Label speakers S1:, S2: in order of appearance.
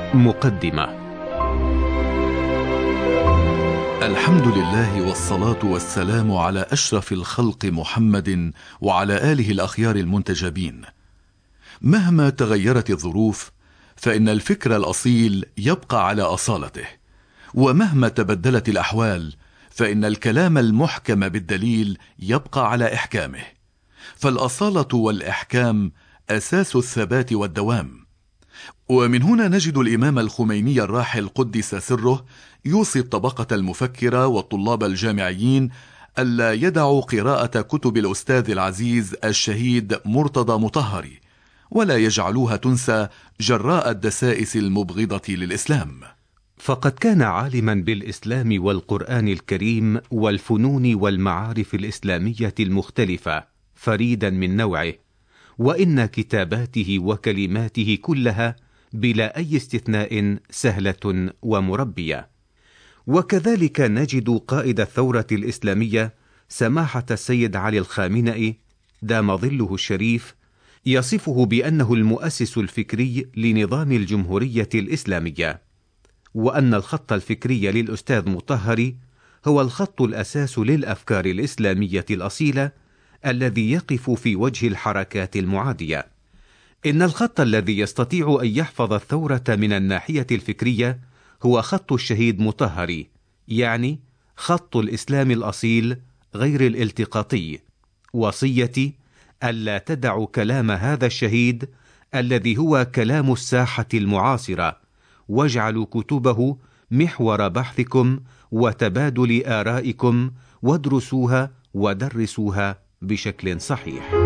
S1: مقدمة.
S2: الحمد لله والصلاة والسلام على أشرف الخلق محمد وعلى آله الأخيار المنتجبين. مهما تغيرت الظروف فإن الفكر الأصيل يبقى على أصالته، ومهما تبدلت الأحوال فإن الكلام المحكم بالدليل يبقى على إحكامه، فالأصالة والإحكام أساس الثبات والدوام. ومن هنا نجد الإمام الخميني الراحل قدس سره يوصي الطبقة المفكرة والطلاب الجامعيين ألا يدعوا قراءة كتب الأستاذ العزيز الشهيد مرتضى مطهري، ولا يجعلوها تنسى جراء الدسائس المبغضة للإسلام.
S1: فقد كان عالما بالإسلام والقرآن الكريم والفنون والمعارف الإسلامية المختلفة، فريدا من نوعه، وإن كتاباته وكلماته كلها بلا أي استثناء سهلة ومربية. وكذلك نجد قائد الثورة الإسلامية سماحة السيد علي الخامنئي دام ظله الشريف يصفه بأنه المؤسس الفكري لنظام الجمهورية الإسلامية، وأن الخط الفكري للأستاذ مطهري هو الخط الأساس للأفكار الإسلامية الأصيلة الذي يقف في وجه الحركات المعادية. إن الخط الذي يستطيع أن يحفظ الثورة من الناحية الفكرية هو خط الشهيد مطهري، يعني خط الإسلام الأصيل غير الالتقاطي. وصيتي ألا تدعوا كلام هذا الشهيد الذي هو كلام الساحة المعاصرة، واجعلوا كتبه محور بحثكم وتبادل آرائكم، وادرسوها ودرسوها بشكل صحيح.